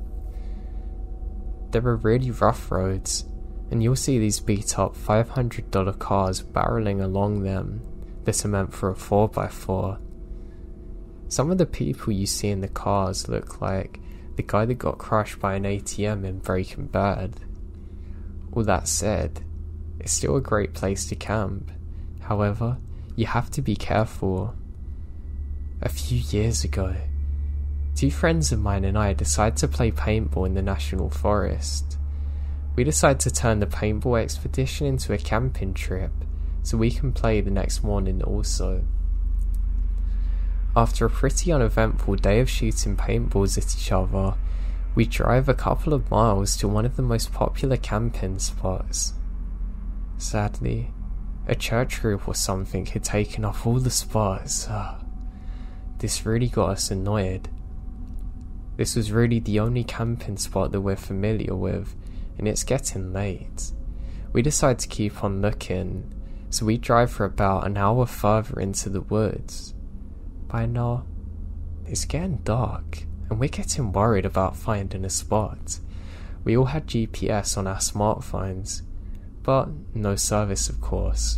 There are really rough roads, and you'll see these beat-up five hundred dollar cars barreling along them that are meant for a four by four. Some of the people you see in the cars look like the guy that got crushed by an A T M in Breaking Bad. All that said, it's still a great place to camp. However, you have to be careful. A few years ago, two friends of mine and I decided to play paintball in the National Forest. We decided to turn the paintball expedition into a camping trip, so we can play the next morning also. After a pretty uneventful day of shooting paintballs at each other, we drive a couple of miles to one of the most popular camping spots. Sadly, a church group or something had taken off all the spots. Uh, this really got us annoyed. This was really the only camping spot that we're familiar with, and it's getting late. We decide to keep on looking, so we drive for about an hour further into the woods. By now, it's getting dark, and we're getting worried about finding a spot. We all had G P S on our smartphones, but no service, of course.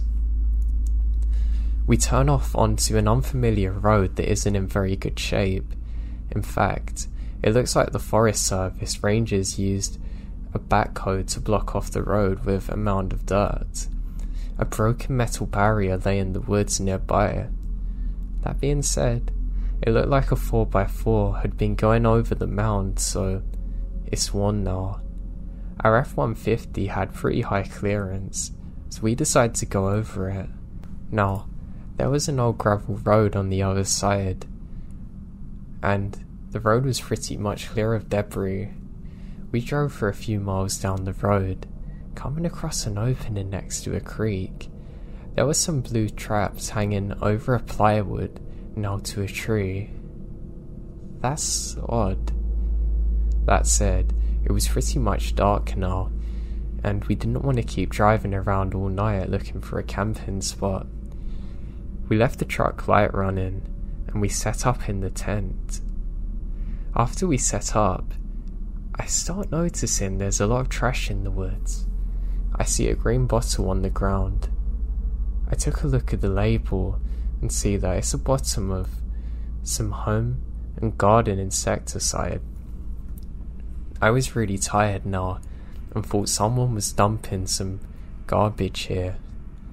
We turn off onto an unfamiliar road that isn't in very good shape. In fact, it looks like the Forest Service rangers used a backhoe to block off the road with a mound of dirt. A broken metal barrier lay in the woods nearby. That being said, it looked like a four by four had been going over the mound, so it's worn now. Our F one fifty had pretty high clearance, so we decided to go over it. Now, there was an old gravel road on the other side, and the road was pretty much clear of debris. We drove for a few miles down the road, coming across an opening next to a creek. There were some blue traps hanging over a plywood nailed to a tree. That's odd. That said, it was pretty much dark now, and we didn't want to keep driving around all night looking for a camping spot. We left the truck light running, and we set up in the tent. After we set up, I start noticing there's a lot of trash in the woods. I see a green bottle on the ground. I took a look at the label and see that it's a bottom of some home and garden insecticide. I was really tired now and thought someone was dumping some garbage here.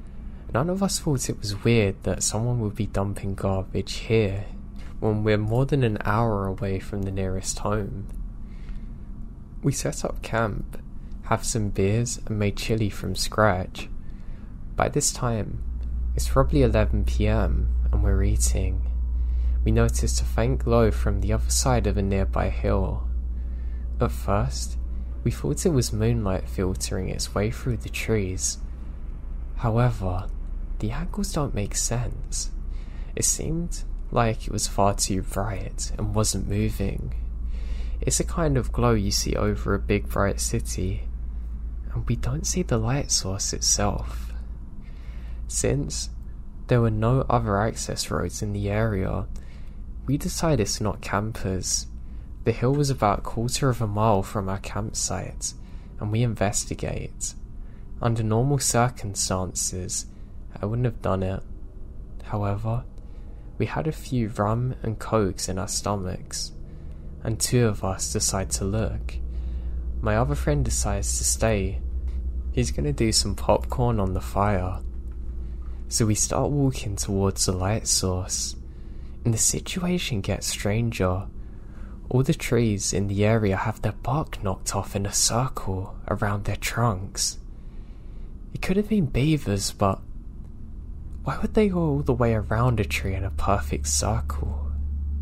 None of us thought it was weird that someone would be dumping garbage here when we're more than an hour away from the nearest home. We set up camp, have some beers and made chili from scratch. By this time, it's probably eleven p m and we're eating. We noticed a faint glow from the other side of a nearby hill. At first, we thought it was moonlight filtering its way through the trees. However, the angles don't make sense. It seemed like it was far too bright and wasn't moving. It's a kind of glow you see over a big bright city, and we don't see the light source itself. Since there were no other access roads in the area, we decided to not campers. The hill was about a quarter of a mile from our campsite, and we investigate. Under normal circumstances, I wouldn't have done it. However, we had a few rum and cokes in our stomachs, and two of us decide to look. My other friend decides to stay. He's going to do some popcorn on the fire. So we start walking towards the light source, and the situation gets stranger. All the trees in the area have their bark knocked off in a circle around their trunks. It could have been beavers, but why would they go all the way around a tree in a perfect circle?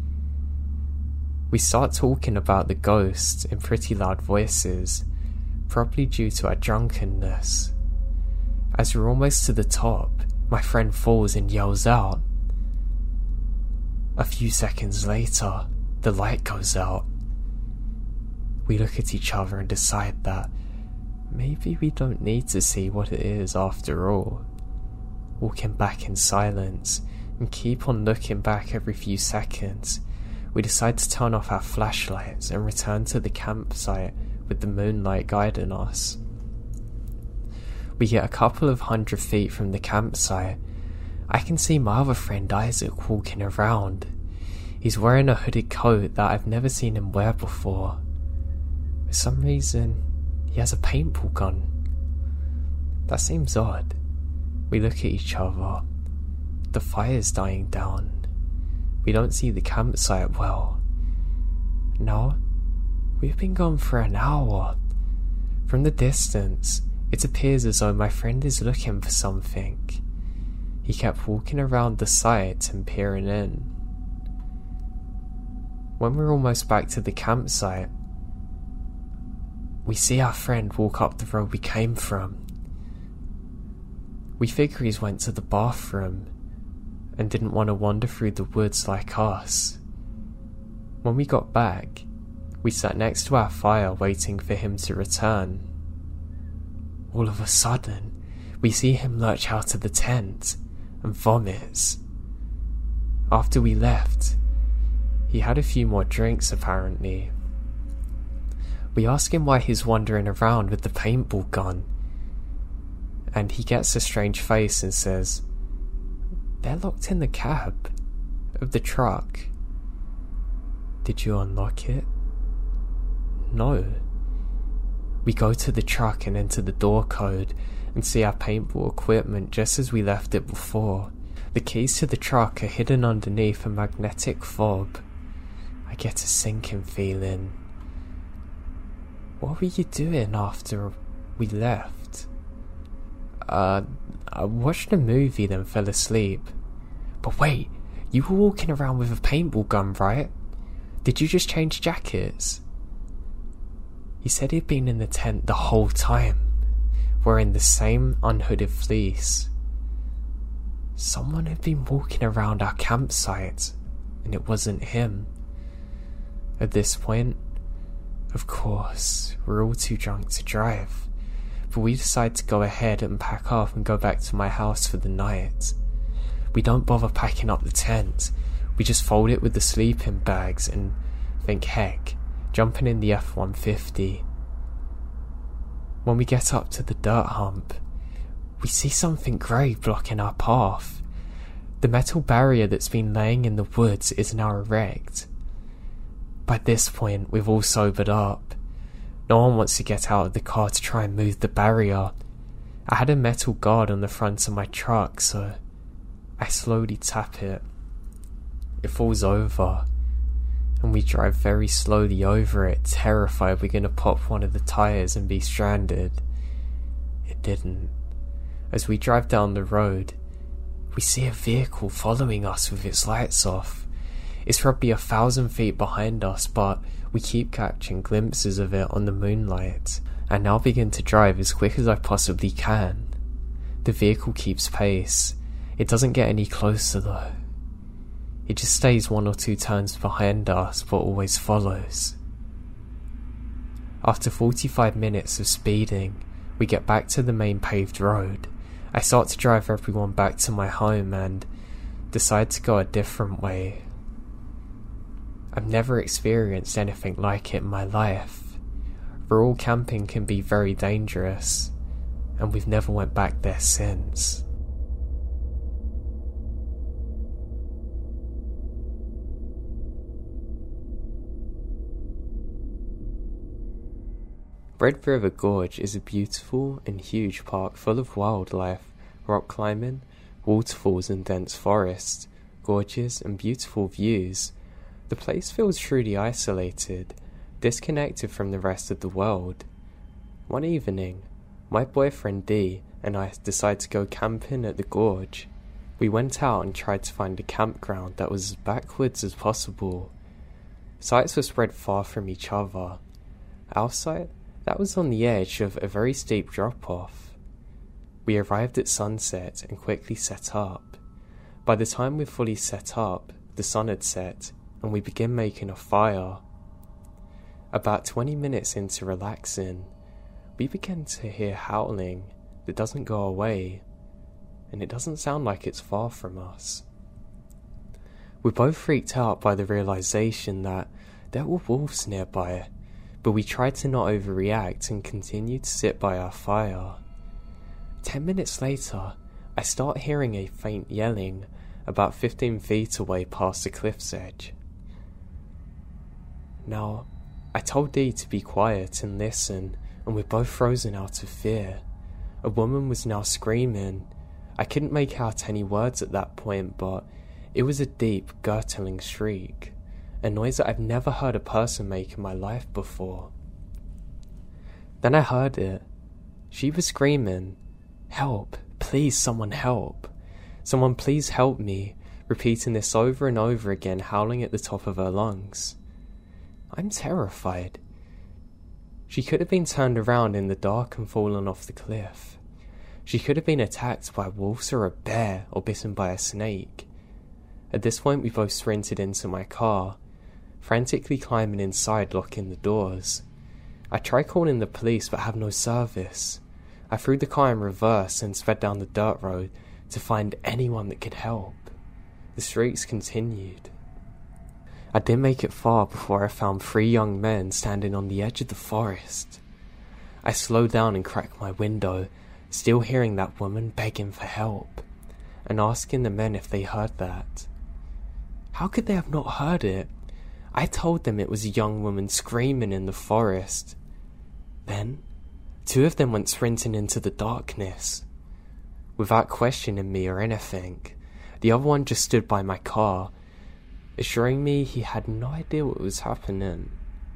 We start talking about the ghost in pretty loud voices, probably due to our drunkenness. As we're almost to the top, my friend falls and yells out. A few seconds later, the light goes out. We look at each other and decide that maybe we don't need to see what it is after all. Walking back in silence and keep on looking back every few seconds, we decide to turn off our flashlights and return to the campsite with the moonlight guiding us. We get a couple of hundred feet from the campsite. I can see my other friend Isaac walking around. He's wearing a hooded coat that I've never seen him wear before. For some reason, he has a paintball gun. That seems odd. We look at each other. The fire's dying down. We don't see the campsite well. Now, we've been gone for an hour. From the distance, it appears as though my friend is looking for something. He kept walking around the site and peering in. When we're almost back to the campsite, we see our friend walk up the road we came from. We figure he's went to the bathroom and didn't want to wander through the woods like us. When we got back, we sat next to our fire waiting for him to return. All of a sudden, we see him lurch out of the tent and vomits. After we left, he had a few more drinks apparently. We ask him why he's wandering around with the paintball gun, and he gets a strange face and says, "They're locked in the cab of the truck." "Did you unlock it?" "No." We go to the truck and enter the door code and see our paintball equipment just as we left it before. The keys to the truck are hidden underneath a magnetic fob. I get a sinking feeling. What were you doing after we left? Uh, I watched a movie then fell asleep. But wait, you were walking around with a paintball gun, right? Did you just change jackets? He said he'd been in the tent the whole time, wearing the same unhooded fleece. Someone had been walking around our campsite, and it wasn't him. At this point, of course, we're all too drunk to drive, but we decide to go ahead and pack up and go back to my house for the night. We don't bother packing up the tent, we just fold it with the sleeping bags and think, heck, jumping in the F one fifty. When we get up to the dirt hump, we see something grey blocking our path. The metal barrier that's been laying in the woods is now erect. By this point, we've all sobered up. No one wants to get out of the car to try and move the barrier. I had a metal guard on the front of my truck, so I slowly tap it. It falls over, and we drive very slowly over it, terrified we're gonna pop one of the tires and be stranded. It didn't. As we drive down the road, we see a vehicle following us with its lights off. It's probably a thousand feet behind us, but we keep catching glimpses of it on the moonlight. I now begin to drive as quick as I possibly can. The vehicle keeps pace. It doesn't get any closer though. It just stays one or two turns behind us, but always follows. After forty-five minutes of speeding, we get back to the main paved road. I start to drive everyone back to my home and decide to go a different way. I've never experienced anything like it in my life. Rural camping can be very dangerous, and we've never went back there since. Red River Gorge is a beautiful and huge park full of wildlife, rock climbing, waterfalls and dense forests, gorges and beautiful views. The place feels truly isolated, disconnected from the rest of the world. One evening, my boyfriend Dee and I decided to go camping at the gorge. We went out and tried to find a campground that was as backwards as possible. Sites were spread far from each other. Our site, that was on the edge of a very steep drop-off. We arrived at sunset and quickly set up. By the time we fully set up, the sun had set, and we began making a fire. About twenty minutes into relaxing, we began to hear howling that doesn't go away, and it doesn't sound like it's far from us. We're both freaked out by the realization that there were wolves nearby, but we tried to not overreact and continued to sit by our fire. Ten minutes later, I start hearing a faint yelling about fifteen feet away past the cliff's edge. Now, I told Dee to be quiet and listen, and we're both frozen out of fear. A woman was now screaming. I couldn't make out any words at that point, but it was a deep, gurgling shriek, a noise that I've never heard a person make in my life before. Then I heard it. She was screaming, "Help, please someone help. Someone please help me," repeating this over and over again, howling at the top of her lungs. I'm terrified. She could have been turned around in the dark and fallen off the cliff. She could have been attacked by wolves or a bear or bitten by a snake. At this point we both sprinted into my car, frantically climbing inside, locking the doors. I tried calling the police but have no service. I threw the car in reverse and sped down the dirt road to find anyone that could help. The shrieks continued. I didn't make it far before I found three young men standing on the edge of the forest. I slowed down and cracked my window, still hearing that woman begging for help, and asking the men if they heard that. How could they have not heard it? I told them it was a young woman screaming in the forest. Then, two of them went sprinting into the darkness. Without questioning me or anything, the other one just stood by my car, assuring me he had no idea what was happening.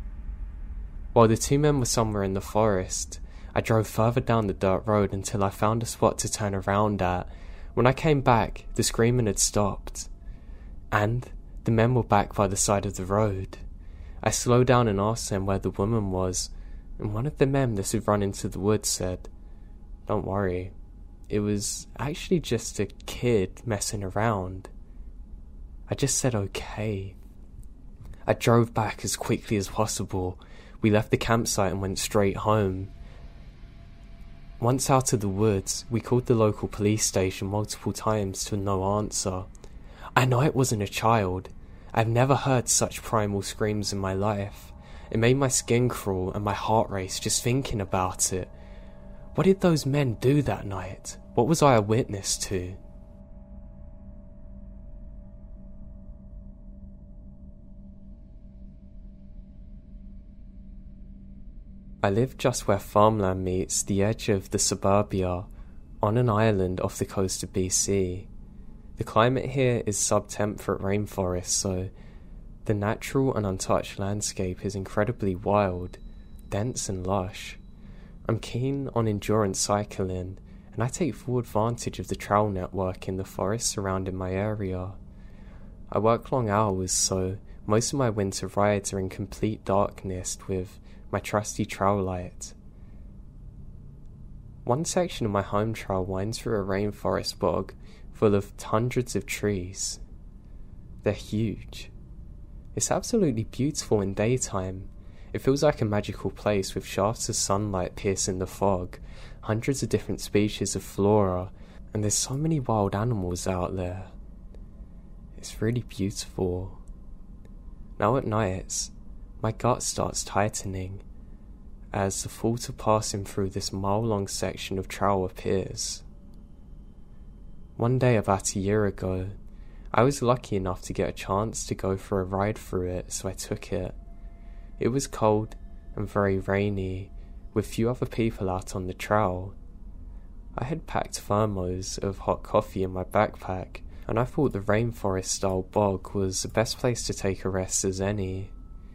While the two men were somewhere in the forest, I drove further down the dirt road until I found a spot to turn around at. When I came back, the screaming had stopped, and the men were back by the side of the road. I slowed down and asked them where the woman was, and one of the men that had run into the woods said, "Don't worry, it was actually just a kid messing around." I just said okay. I drove back as quickly as possible. We left the campsite and went straight home. Once out of the woods, we called the local police station multiple times to no answer. I know it wasn't a child. I've never heard such primal screams in my life. It made my skin crawl and my heart race just thinking about it. What did those men do that night? What was I a witness to? I live just where farmland meets the edge of the suburbia, on an island off the coast of B C. The climate here is sub-temperate rainforest, so the natural and untouched landscape is incredibly wild, dense and lush. I'm keen on endurance cycling, and I take full advantage of the trail network in the forest surrounding my area. I work long hours, so most of my winter rides are in complete darkness with my trusty trail light. One section of my home trail winds through a rainforest bog full of hundreds of trees. They're huge. It's absolutely beautiful in daytime. It feels like a magical place with shafts of sunlight piercing the fog, hundreds of different species of flora, and there's so many wild animals out there. It's really beautiful. Now at nights, my gut starts tightening as the thought of passing through this mile-long section of trail appears. One day about a year ago, I was lucky enough to get a chance to go for a ride through it, so I took it. It was cold and very rainy, with few other people out on the trail. I had packed thermos of hot coffee in my backpack, and I thought the rainforest-style bog was the best place to take a rest as any.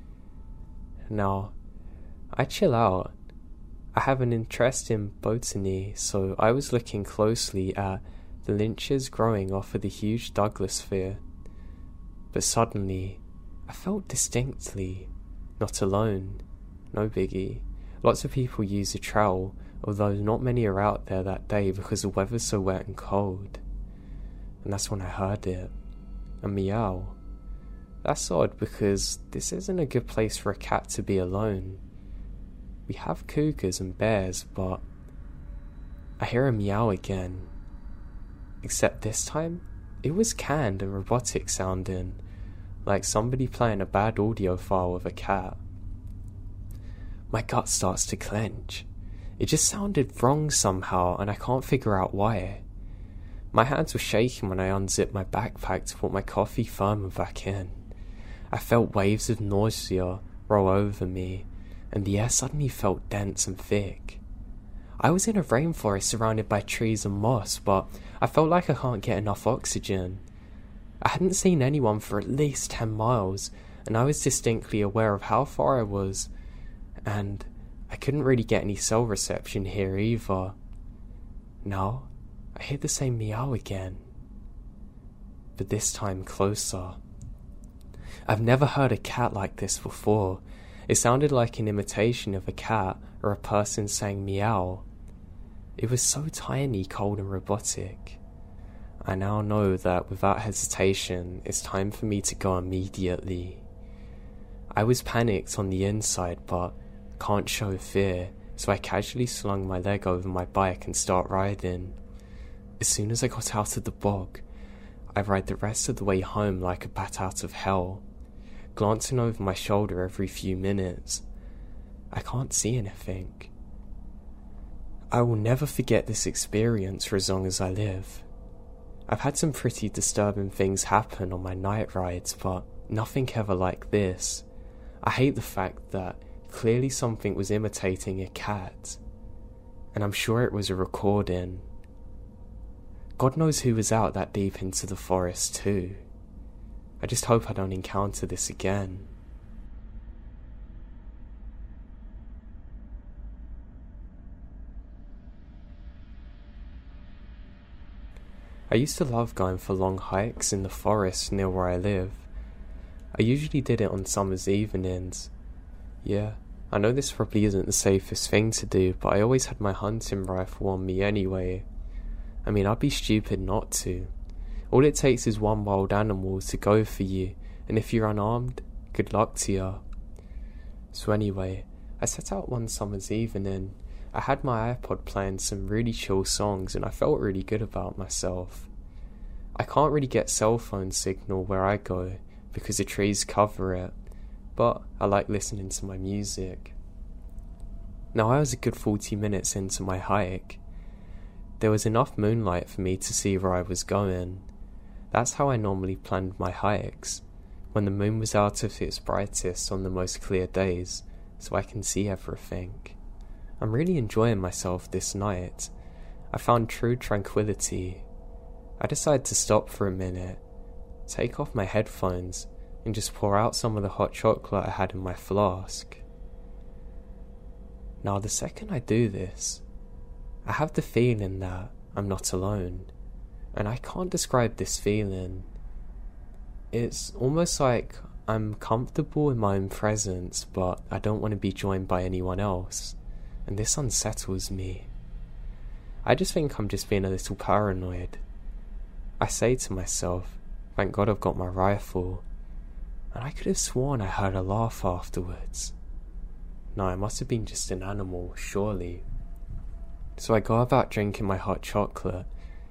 Now, I chill out. I have an interest in botany, so I was looking closely at the lynches growing off of the huge Douglas fir. But suddenly, I felt distinctly not alone. No biggie. Lots of people use the trail, although not many are out there that day because the weather's so wet and cold. And that's when I heard it. A meow. That's odd because this isn't a good place for a cat to be alone. We have cougars and bears, but I hear a meow again. Except this time, it was canned and robotic sounding, like somebody playing a bad audio file of a cat. My gut starts to clench. It just sounded wrong somehow, and I can't figure out why. My hands were shaking when I unzipped my backpack to put my coffee thermo back in. I felt waves of nausea roll over me, and the air suddenly felt dense and thick. I was in a rainforest surrounded by trees and moss, but I felt like I can't get enough oxygen. I hadn't seen anyone for at least ten miles, and I was distinctly aware of how far I was, and I couldn't really get any cell reception here either. Now, I hear the same meow again, but this time closer. I've never heard a cat like this before. It sounded like an imitation of a cat or a person saying meow. It was so tiny, cold and robotic. I now know that without hesitation, it's time for me to go immediately. I was panicked on the inside, but can't show fear, so I casually slung my leg over my bike and start riding. As soon as I got out of the bog, I ride the rest of the way home like a bat out of hell, glancing over my shoulder every few minutes. I can't see anything. I will never forget this experience for as long as I live. I've had some pretty disturbing things happen on my night rides, but nothing ever like this. I hate the fact that clearly something was imitating a cat, and I'm sure it was a recording. God knows who was out that deep into the forest too. I just hope I don't encounter this again. I used to love going for long hikes in the forest near where I live. I usually did it on summer's evenings. Yeah, I know this probably isn't the safest thing to do, but I always had my hunting rifle on me anyway. I mean, I'd be stupid not to. All it takes is one wild animal to go for you, and if you're unarmed, good luck to you. So anyway, I set out one summer's evening. I had my iPod playing some really chill songs, and I felt really good about myself. I can't really get cell phone signal where I go, because the trees cover it, but I like listening to my music. Now I was a good forty minutes into my hike. There was enough moonlight for me to see where I was going. That's how I normally planned my hikes, when the moon was out of its brightest on the most clear days, so I can see everything. I'm really enjoying myself this night. I found true tranquility. I decided to stop for a minute, take off my headphones, and just pour out some of the hot chocolate I had in my flask. Now, the second I do this, I have the feeling that I'm not alone, and I can't describe this feeling. It's almost like I'm comfortable in my own presence, but I don't want to be joined by anyone else, and this unsettles me. I just think I'm just being a little paranoid. I say to myself, thank God I've got my rifle, and I could have sworn I heard a laugh afterwards. No, it must have been just an animal, surely. So I go about drinking my hot chocolate.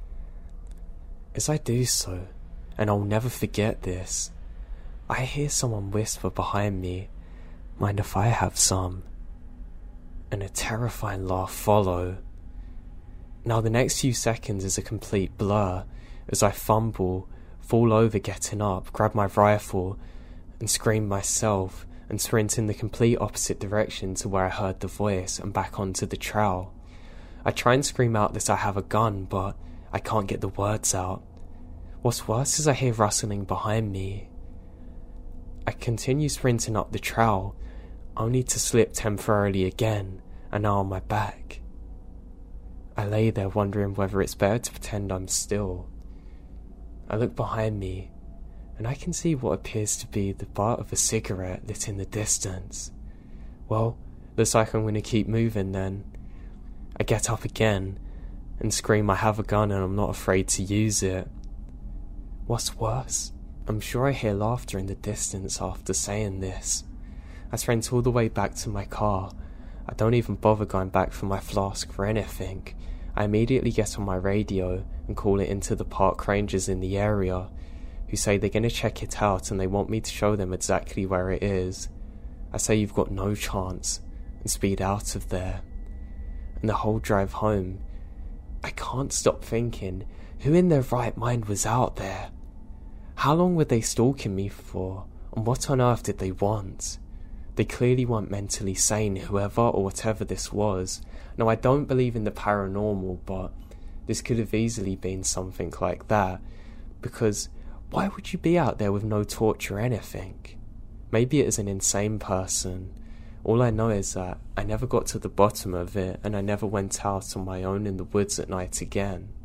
As I do so, and I'll never forget this, I hear someone whisper behind me, "Mind if I have some?" And a terrifying laugh follow. Now the next few seconds is a complete blur as I fumble, fall over getting up, grab my rifle, and scream myself, and sprint in the complete opposite direction to where I heard the voice and back onto the trail. I try and scream out that I have a gun, but I can't get the words out. What's worse is I hear rustling behind me. I continue sprinting up the trail, only to slip temporarily again, and now on my back. I lay there wondering whether it's better to pretend I'm still. I look behind me, and I can see what appears to be the butt of a cigarette lit in the distance. Well, looks like I'm going to keep moving then. I get up again, and scream I have a gun and I'm not afraid to use it. What's worse, I'm sure I hear laughter in the distance after saying this. I sprint all the way back to my car. I don't even bother going back for my flask for anything. I immediately get on my radio and call it into the park rangers in the area, who say they're going to check it out and they want me to show them exactly where it is. I say you've got no chance and speed out of there. And the whole drive home, I can't stop thinking, who in their right mind was out there? How long were they stalking me for, and what on earth did they want? They clearly weren't mentally sane, whoever or whatever this was. Now, I don't believe in the paranormal, but this could have easily been something like that, because why would you be out there with no torch or anything? Maybe it is an insane person. All I know is that I never got to the bottom of it, and I never went out on my own in the woods at night again.